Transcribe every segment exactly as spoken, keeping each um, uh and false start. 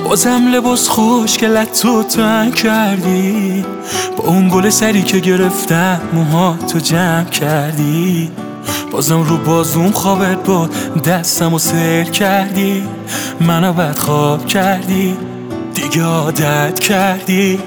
بازم لباس خوشگلت تو تنگ کردی، با اون گل سری که گرفتم موها تو جمع کردی. بازم رو بازوم خوابت بود دستمو سر کردی، منو بدخواب کردی دیگه عادت کردی.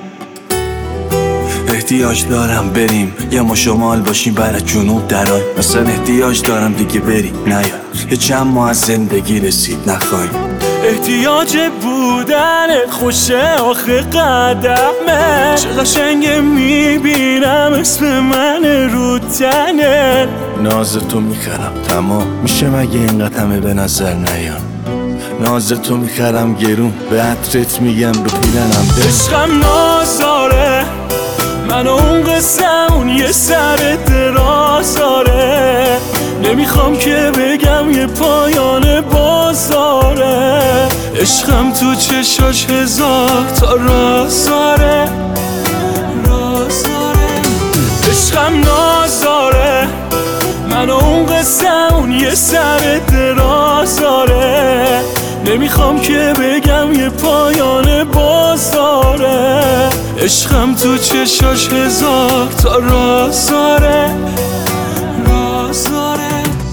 احتیاج دارم بریم یه ما شمال باشیم برای جنوب درای، مثلا احتیاج دارم دیگه بریم نیا یه چند ماه از زندگی رسید نخواهیم. احتیاج بودنت خوشه آخه قدمه، چه قشنگه میبینم اسم من رو تنت. ناز تو میخرم تمام میشه مگه اینقدر همه به نظر نیان، ناز تو میخرم گرون به عطرت میگم رو پیرنم بریم. عشقم نازاره من اون قسمون یه سر درازاره، نمیخوام که بگم یه پایان بازاره. عشقم تو چشاش هزار تا رازاره رازاره. عشقم نازاره من اون قسمون یه سر درازاره، نمیخوام که بگم یه پایان بازاره. عشقم تو چشاش هزار تا رازاره رازاره.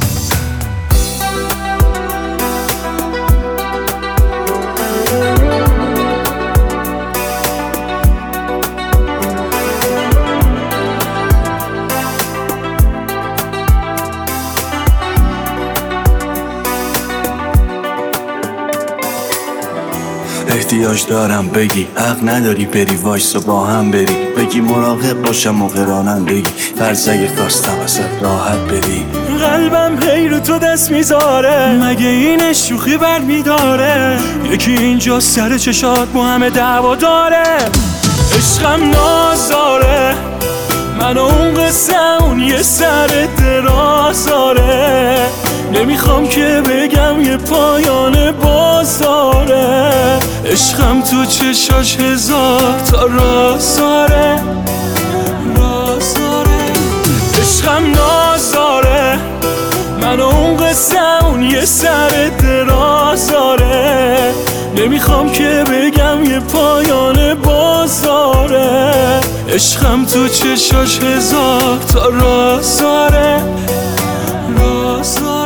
احتیاج دارم بگی حق نداری بری وایسا با هم بری، بگی مراقب باشم موقع رانندگی، فرض اگه خواستم ازت راحت بری. قلبم هی رو تو دست میذاره مگه این شوخی بر میداره، یکی اینجا سر چشات با همه دعوا داره. عشقم نازاره من اون قسمون یه سر درازاره، نمیخوام که بگم یه پایان بازاره. عشقم تو چشاش هزار تا رازاره رازاره. عشقم نازاره من اون قسمون یه سر درازاره، نمیخوام که بگم یه پایان بازاره. عشقم تو چشاش هزار تا رازاره رازاره.